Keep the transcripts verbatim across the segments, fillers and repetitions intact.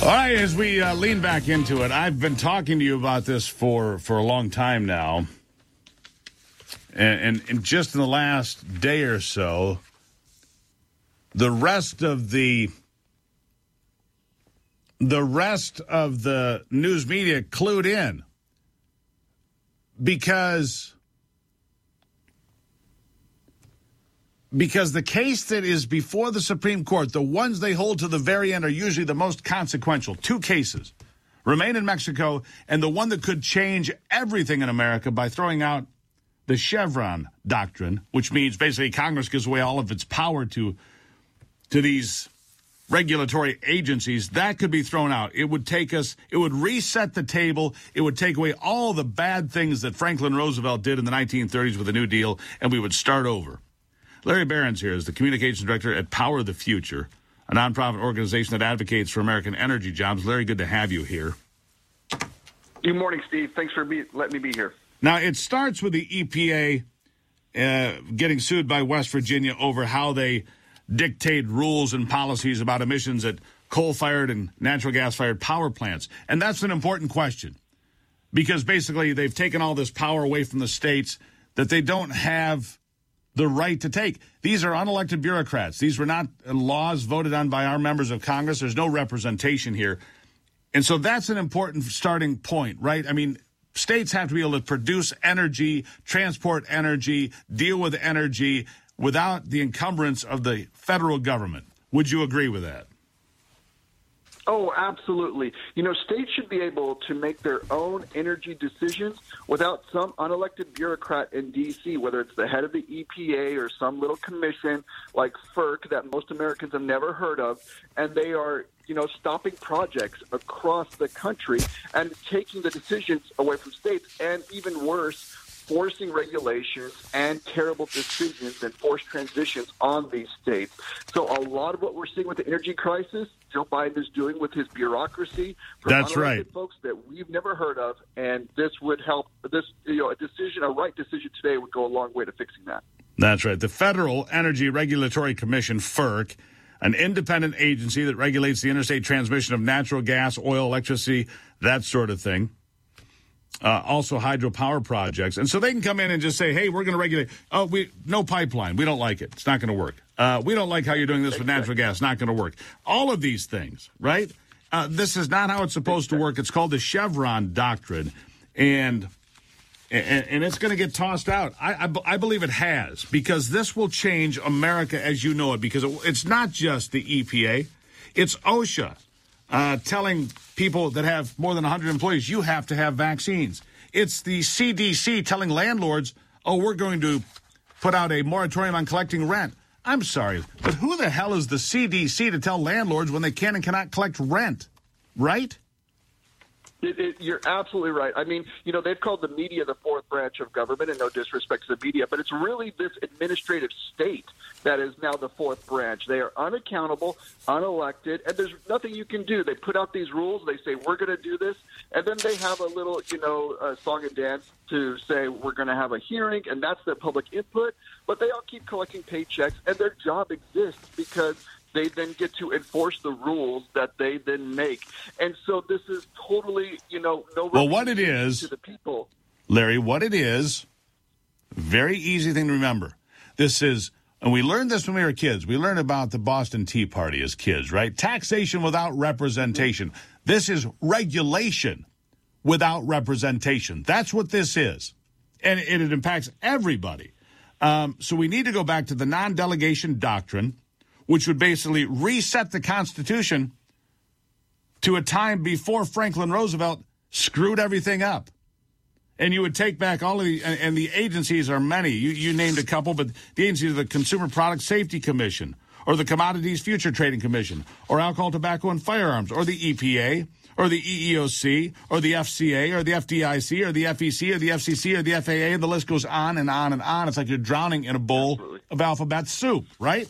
right, as we uh, lean back into it, I've been talking to you about this for, for a long time now. And, and, and just in the last day or so, the rest of the the rest of the news media clued in because because the case that is before the Supreme Court, the ones they hold to the very end, are usually the most consequential. Two cases remain in Mexico, and the one that could change everything in America by throwing out the Chevron doctrine, which means basically Congress gives away all of its power to to these regulatory agencies. That could be thrown out. It would take us, it would reset the table. It would take away all the bad things that Franklin Roosevelt did in the nineteen thirties with the New Deal, and we would start over. Larry Behrens here is the communications director at Power the Future, a nonprofit organization that advocates for American energy jobs. Larry, good to have you here. Good morning, Steve. Thanks for be, letting me be here. Now, it starts with the E P A uh, getting sued by West Virginia over how they dictate rules and policies about emissions at coal-fired and natural gas-fired power plants. And that's an important question because basically they've taken all this power away from the states that they don't have the right to take. These are unelected bureaucrats. These were not laws voted on by our members of Congress. There's no representation here. And so that's an important starting point, right? I mean, states have to be able to produce energy, transport energy, deal with energy without the encumbrance of the federal government. Would you agree with that? Oh, absolutely. You know, states should be able to make their own energy decisions without some unelected bureaucrat in D C, whether it's the head of the E P A or some little commission like FERC that most Americans have never heard of, and they are, you know, stopping projects across the country and taking the decisions away from states, and even worse, forcing regulations and terrible decisions and forced transitions on these states. So a lot of what we're seeing with the energy crisis, Joe Biden is doing with his bureaucracy. That's right. Folks that we've never heard of, and this would help. This, you know, a decision, a right decision today would go a long way to fixing that. That's right. The Federal Energy Regulatory Commission, FERC, an independent agency that regulates the interstate transmission of natural gas, oil, electricity, that sort of thing. Uh, also hydropower projects. And so they can come in and just say, hey, we're going to regulate. Oh, we no pipeline. We don't like it. It's not going to work. Uh, we don't like how you're doing this with natural gas. Not going to work. All of these things, right? Uh, this is not how it's supposed to work. It's called the Chevron doctrine. And and, and it's going to get tossed out. I, I, I believe it has, because this will change America as you know it, because it, it's not just the E P A. It's OSHA. Uh, telling people that have more than one hundred employees, you have to have vaccines. It's the C D C telling landlords, oh, we're going to put out a moratorium on collecting rent. I'm sorry, but who the hell is the C D C to tell landlords when they can and cannot collect rent, right? It, it, you're absolutely right. I mean, you know, they've called the media the fourth branch of government, and no disrespect to the media, but it's really this administrative state that is now the fourth branch. They are unaccountable, unelected, and there's nothing you can do. They put out these rules. They say, we're going to do this, and then they have a little, you know, uh, song and dance to say we're going to have a hearing, and that's their public input, but they all keep collecting paychecks, and their job exists because they then get to enforce the rules that they then make. And so this is totally, you know, no well, what it is, to the people. Larry, what it is, very easy thing to remember. This is, and we learned this when we were kids. We learned about the Boston Tea Party as kids, right? Taxation without representation. This is regulation without representation. That's what this is. And it, it impacts everybody. Um, so we need to go back to the non-delegation doctrine, which would basically reset the Constitution to a time before Franklin Roosevelt screwed everything up. And you would take back all of the, and, and the agencies are many. You, you named a couple, but the agencies are the Consumer Product Safety Commission, or the Commodities Future Trading Commission, or Alcohol, Tobacco, and Firearms, or the E P A, or the E E O C, or the F C A, or the F D I C, or the F E C, or the F C C, or the F A A, and the list goes on and on and on. It's like you're drowning in a bowl Absolutely. of alphabet soup, right?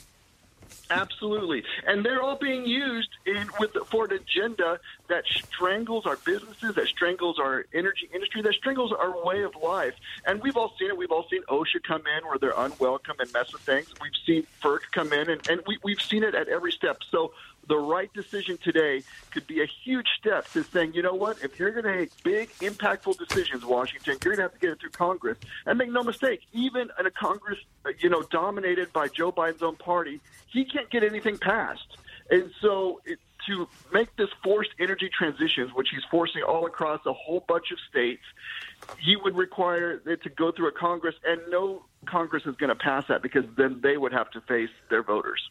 Absolutely. And they're all being used in with for an agenda that strangles our businesses, that strangles our energy industry, that strangles our way of life. And we've all seen it. We've all seen OSHA come in where they're unwelcome and mess with things. We've seen FERC come in, and, and we, we've seen it at every step. So the right decision today could be a huge step to saying, you know what, if you're going to make big, impactful decisions, Washington, you're going to have to get it through Congress. And make no mistake, even in a Congress, you know, dominated by Joe Biden's own party, he can't get anything passed. And so it, to make this forced energy transitions, which he's forcing all across a whole bunch of states, he would require it to go through a Congress, and no Congress is going to pass that because then they would have to face their voters.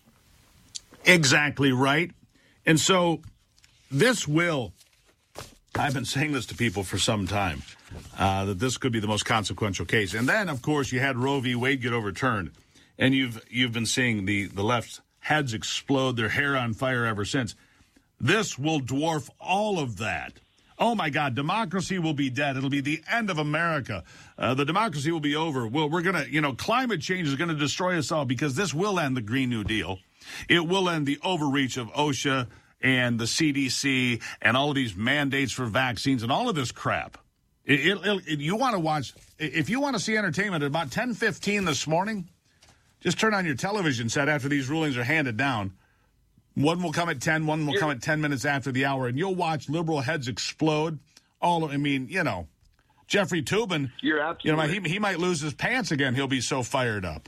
Exactly right. And so this will, I've been saying this to people for some time, uh, that this could be the most consequential case. And then, of course, you had Roe v. Wade get overturned, and you've you've been seeing the, the left's heads explode, their hair on fire ever since. This will dwarf all of that. Oh, my God, democracy will be dead. It'll be the end of America. Uh, the democracy will be over. Well, we're going to, you know, climate change is going to destroy us all because this will end the Green New Deal. It will end the overreach of OSHA and the C D C and all of these mandates for vaccines and all of this crap. It, it, it, you want to watch, if you want to see entertainment at about ten fifteen this morning, just turn on your television set after these rulings are handed down. One will come at ten, one will come at ten minutes after the hour, and you'll watch liberal heads explode. All, I mean, you know, Jeffrey Toobin, You're absolutely you know, he, he might lose his pants again. He'll be so fired up.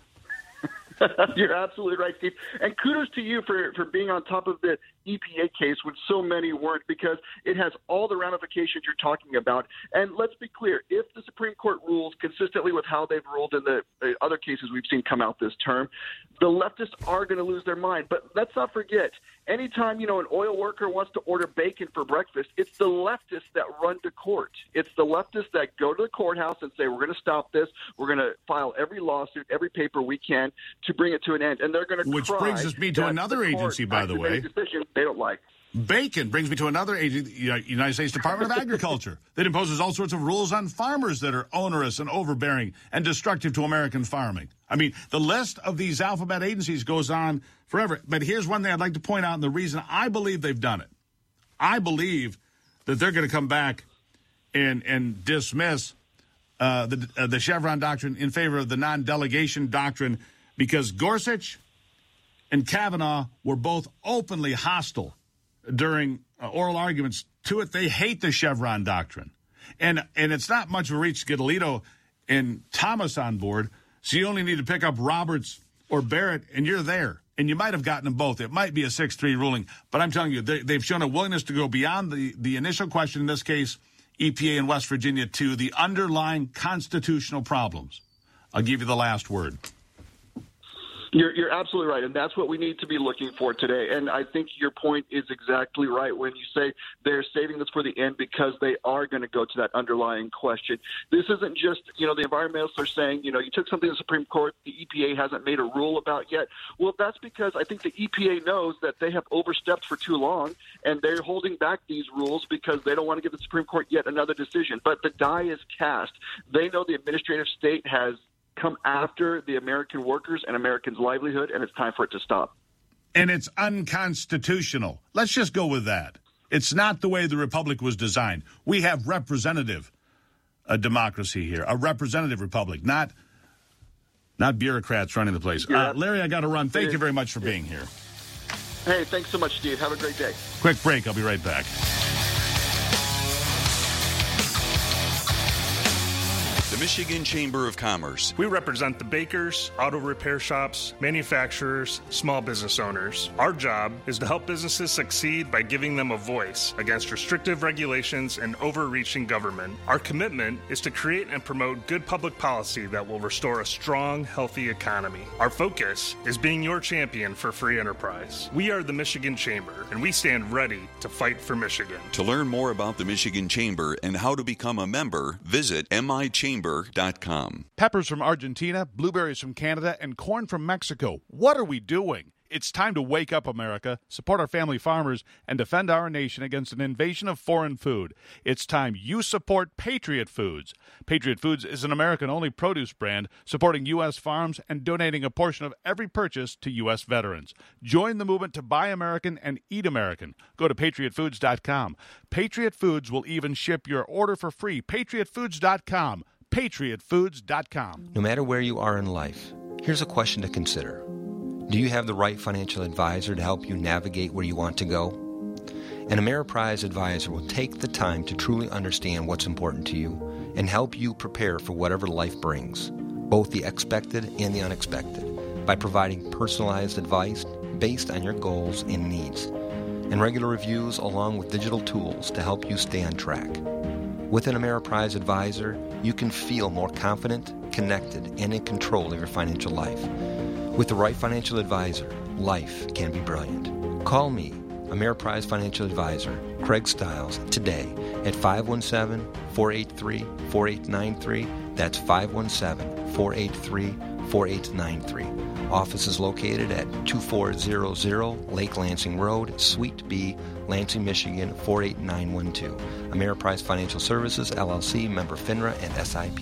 You're absolutely right, Steve. And kudos to you for, for being on top of the E P A case when so many weren't, because it has all the ramifications you're talking about. And let's be clear, if the Supreme Court rules consistently with how they've ruled in the, the other cases we've seen come out this term, the leftists are going to lose their mind. But let's not forget, anytime, you know, an oil worker wants to order bacon for breakfast, it's the leftists that run to court. It's the leftists that go to the courthouse and say, we're going to stop this. We're going to file every lawsuit, every paper we can to bring it to an end. And they're going to Which brings us me to another agency, by the way. Decision they don't like. Bacon brings me to another agency, United States Department of Agriculture, that imposes all sorts of rules on farmers that are onerous and overbearing and destructive to American farming. I mean, the list of these alphabet agencies goes on forever. But here's one thing I'd like to point out, and the reason I believe they've done it. I believe that they're going to come back and and dismiss uh, the uh, the Chevron doctrine in favor of the non-delegation doctrine, because Gorsuch and Kavanaugh were both openly hostile during uh, oral arguments to it. They hate the Chevron doctrine. And and it's not much of a reach to get Alito and Thomas on board, so you only need to pick up Roberts or Barrett, and you're there. And you might have gotten them both. It might be a six three ruling, but I'm telling you, they, they've shown a willingness to go beyond the, the initial question, in this case, E P A in West Virginia, to the underlying constitutional problems. I'll give you the last word. You're, you're absolutely right, and that's what we need to be looking for today. And I think your point is exactly right when you say they're saving this for the end because they are going to go to that underlying question. This isn't just, you know, the environmentalists are saying, you know, you took something to the Supreme Court, the E P A hasn't made a rule about yet. Well, that's because I think the E P A knows that they have overstepped for too long, and they're holding back these rules because they don't want to give the Supreme Court yet another decision. But the die is cast. They know the administrative state has come after the American workers and Americans' livelihood, and it's time for it to stop. And it's unconstitutional. Let's just go with that. It's not the way the republic was designed. We have representative uh, democracy here, a representative republic, not not bureaucrats running the place. Yeah. Uh, Larry, I got to run. Thank you very much for being here. Hey, thanks so much, Steve. Have a great day. Quick break. I'll be right back. The Michigan Chamber of Commerce. We represent the bakers, auto repair shops, manufacturers, small business owners. Our job is to help businesses succeed by giving them a voice against restrictive regulations and overreaching government. Our commitment is to create and promote good public policy that will restore a strong, healthy economy. Our focus is being your champion for free enterprise. We are the Michigan Chamber, and we stand ready to fight for Michigan. To learn more about the Michigan Chamber and how to become a member, visit m i chamber dot com. Peppers from Argentina, blueberries from Canada, and corn from Mexico. What are we doing? It's time to wake up, America, support our family farmers, and defend our nation against an invasion of foreign food. It's time you support Patriot Foods. Patriot Foods is an American-only produce brand supporting U S farms and donating a portion of every purchase to U S veterans. Join the movement to buy American and eat American. Go to patriot foods dot com. Patriot Foods will even ship your order for free. patriot foods dot com. patriot foods dot com. No matter where you are in life, here's a question to consider. Do you have the right financial advisor to help you navigate where you want to go? An Ameriprise advisor will take the time to truly understand what's important to you and help you prepare for whatever life brings, both the expected and the unexpected, by providing personalized advice based on your goals and needs, and regular reviews along with digital tools to help you stay on track. With an Ameriprise advisor, you can feel more confident, connected, and in control of your financial life. With the right financial advisor, life can be brilliant. Call me, Ameriprise Financial Advisor, Craig Stiles, today at five one seven, four eight three, four eight nine three. That's five one seven, four eight three, four eight nine three. Office is located at two four zero zero Lake Lansing Road, Suite B, Lansing, Michigan, four eight nine one two. Ameriprise Financial Services, L L C, member FINRA and S I P C.